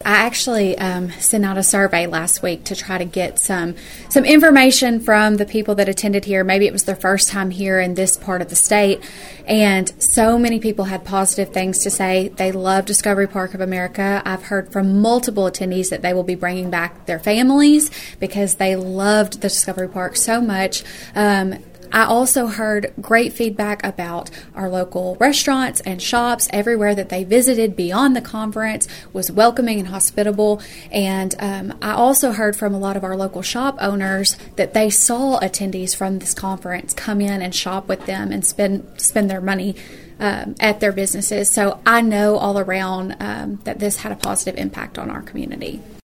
I actually sent out a survey last week to try to get some information from the people that attended here. Maybe it was their first time here in this part of the state, and so many people had positive things to say. They love Discovery Park of America. I've heard from multiple attendees that they will be bringing back their families because they loved the Discovery Park so much. I also heard great feedback about our local restaurants and shops. Everywhere that they visited beyond the conference was welcoming and hospitable. And I also heard from a lot of our local shop owners that they saw attendees from this conference come in and shop with them and spend their money at their businesses. So I know all around that this had a positive impact on our community.